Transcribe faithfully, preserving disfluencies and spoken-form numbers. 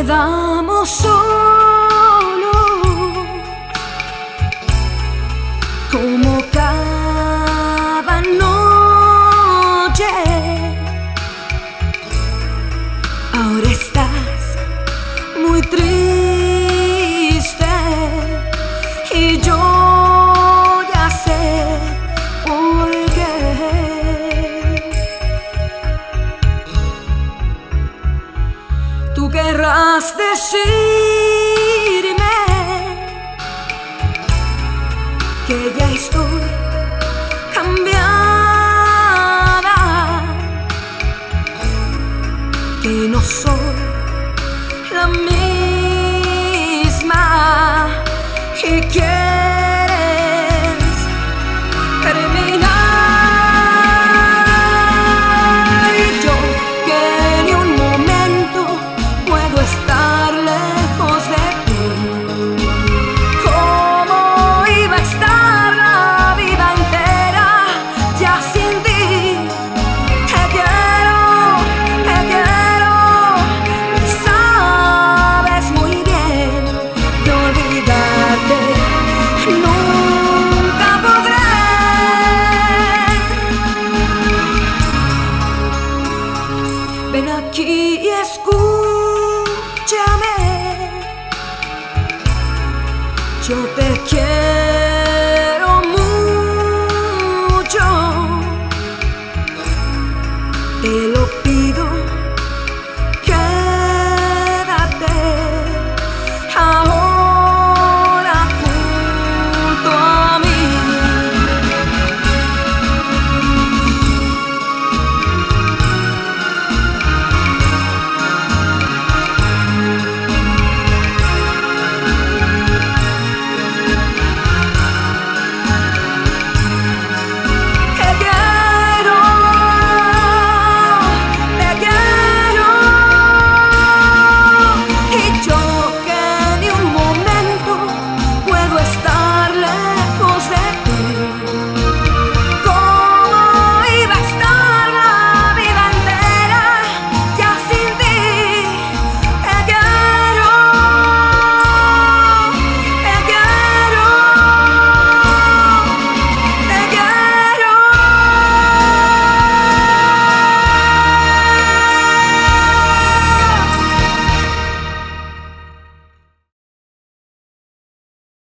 quedamos solos como cada noche. Ahora estás muy triste y yo ya sé por qué. Tú querrás decirme que ya estoy cambiada, que no soy la misma y quieres terminar. Y yo que ni un momento puedo estar lejos de ti. ¿Cómo iba a estar la vida entera ya sin ti? Te quiero, te quiero y sabes muy bien que olvidarte nunca podré. Ven aquí y escúchame, yo te quiero.